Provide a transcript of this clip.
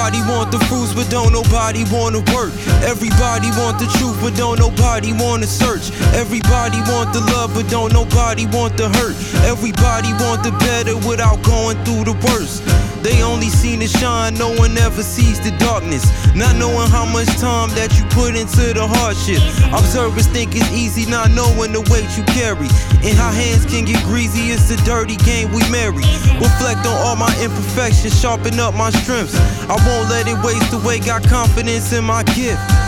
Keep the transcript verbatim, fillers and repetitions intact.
Everybody want the fruits, but don't nobody wanna work. Everybody want the truth, but don't nobody wanna search. Everybody want the love, but don't nobody want the hurt. Everybody want the better without going through the worst. They only seen the shine, no one ever sees the darkness. Not knowing how much time that you put into the hardship. Observers think it's easy, not knowing the weight you carry. And how hands can get greasy, it's the dirty game we marry. Reflect on all my imperfections, sharpen up my strengths. I won't let it waste away, got confidence in my gift.